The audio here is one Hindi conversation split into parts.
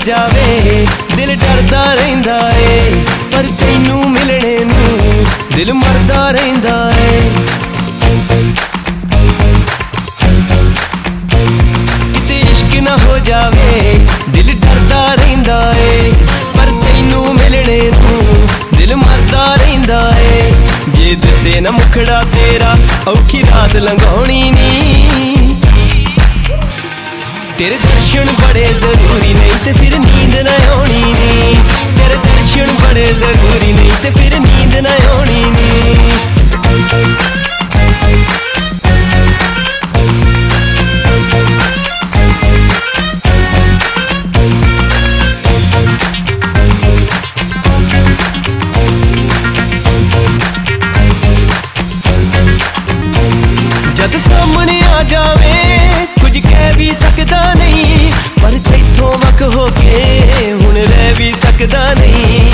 जावे दिल डरदा रहिंदा ए, पर तैनू मिलने नू दिल मरदा रहिंदा ए। किते इश्क ना हो जावे दिल डरदा रहिंदा ए, पर तैनू मिलने नू दिल मरदा रहिंदा ए। जे दसे ना मुखड़ा तेरा औखी रात लंघाउणी नी, तेरे दर्शन बड़े जरूरी नहीं ते फिर नींद ना आनी नी। तेरे दर्शन बड़े जरूरी नहीं ते फिर नींद ना आनी नी। जद सामने आ जावे कुछ कह भी सकदा नहीं, पर तैथों वख हो के हुण रह भी सकदा नहीं।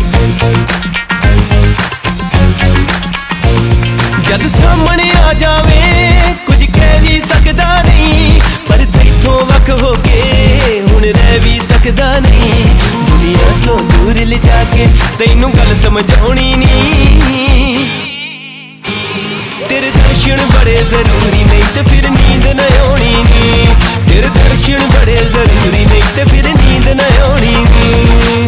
जद सामने आ जावे कुछ कह भी सकदा नहीं, पर तैथों वख हो के हुण रह भी सकदा नहीं। दुनिया तो दूर ले जाके तैनू गल समझाउणी नी, तेरे दर्शन बड़े जरूरी नहीं ते फिर नींद न आनी नी। तेरे दर्शन बड़े जरूरी नहीं ते फिर नींद न आनी नी।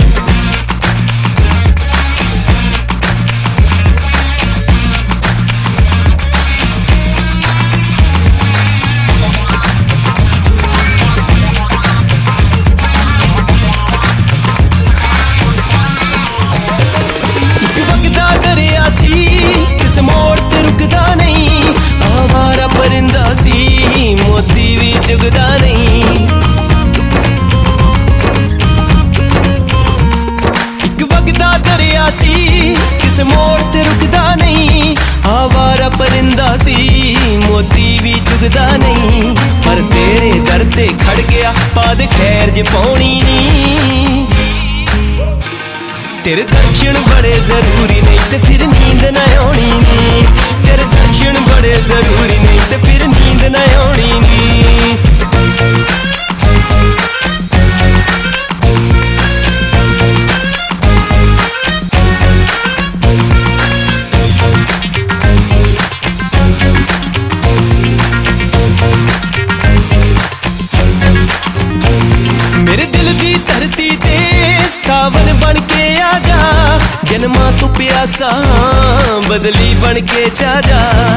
एक वगदा दरिया सी किस मोड़ ते रुकदा नहीं, आवारा परिंदा सी मोती भी चुगदा नहीं। एक वगदा दरिया सी किस मोड़ ते रुकदा नहीं, आवारा परिंदा सी मोती भी चुगदा नहीं। पर तेरे दर ते खड़ गया पाद खैर ज पाउणी नी। तेरे दर्शन बड़े जरूरी नहीं ते फिर नींद ना आनी नी। तेरे दर्शन बड़े जरूरी नहीं ते फिर नींद ना आनी नी। मेरे दिल दी धरती ते सावन बन के आ जा, जन्मा तू प्यासा बदली बन के जा जा।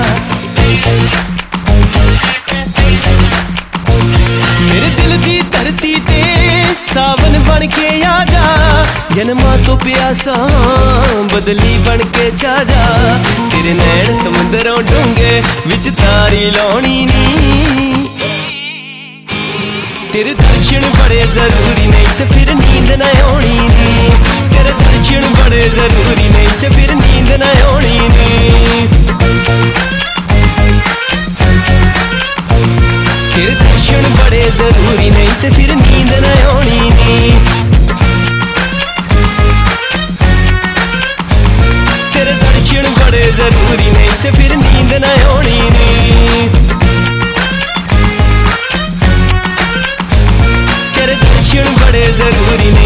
मेरे दिल दी धरती ते सावन बन के आ जा, जन्मा तू प्यासा बदली बन के जा जा। तेरे नैन समुंदरों डूंगे विच तारी लाउणी नी, तेरे दर्शन बड़े जरूरी नहीं ते फिर नींद ना आनी नी। तेरे दर्शन बड़े जरूरी नहीं ते फिर नींद ना आनी नी। तेरे दर्शन बड़े जरूरी नहीं ते फिर नींद ना आनी नी। तेरे दर्शन बड़े जरूरी नहीं ते फिर नींद ना आनी नी। तेरे दर्शन बड़े जरूरी नहीं